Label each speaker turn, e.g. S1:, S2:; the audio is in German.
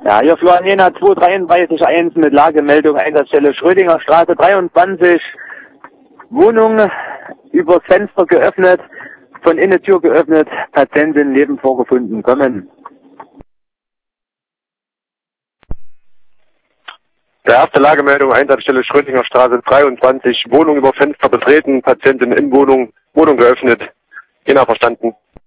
S1: Ja, hier Florian Jena 2331 mit Lagemeldung Einsatzstelle Schrödinger Straße 23. Wohnung übers Fenster geöffnet, von innen Tür geöffnet, Patientin Leben vorgefunden. Kommen.
S2: Der erste Lagemeldung, Einsatzstelle Schrödinger Straße 23, Wohnung über Fenster betreten, Patientin in Wohnung, Wohnung geöffnet. Jena verstanden.